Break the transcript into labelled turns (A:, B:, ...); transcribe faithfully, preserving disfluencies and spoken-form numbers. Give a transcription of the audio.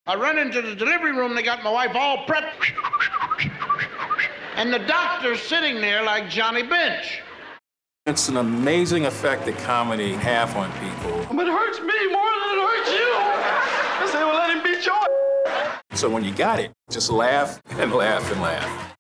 A: I run into the delivery room, they got my wife all prepped. And the doctor's sitting there like Johnny Bench.
B: It's an amazing effect that comedy have on people.
C: But it hurts me more than it hurts you. I say, well, let him beat your.
B: So when you got it, just laugh and laugh and laugh.